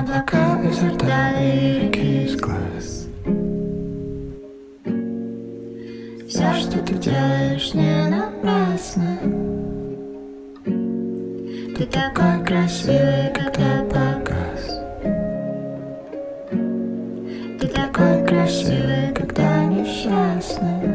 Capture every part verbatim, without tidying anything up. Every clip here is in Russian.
Облака изо рта и реки из глаз. Все, что ты делаешь, не напрасно. Ты такой красивый, когда погас. Ты такой красивый, когда несчастный.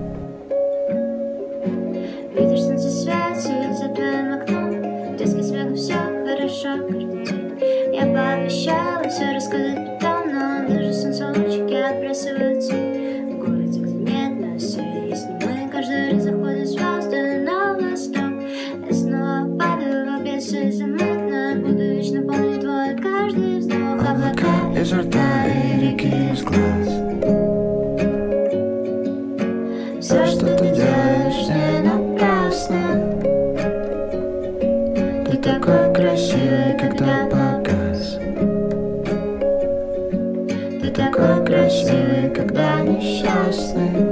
Видишь, солнце светит за твоим окном, детский смех, все хорошо каждый день. Я пообещала все рассказать потом, но даже солнце лучики отбрасываются. В городе, где нет нас, если мы каждый раз заходим звезды на восток, я снова падаю в обесы замутно. Буду вечно помнить твой каждый вздох. Облака изо рта и реки из глаз. Все, что ты делаешь, не напрасно. Ты такой красивый, когда погас. Ты такой красивый, когда несчастный.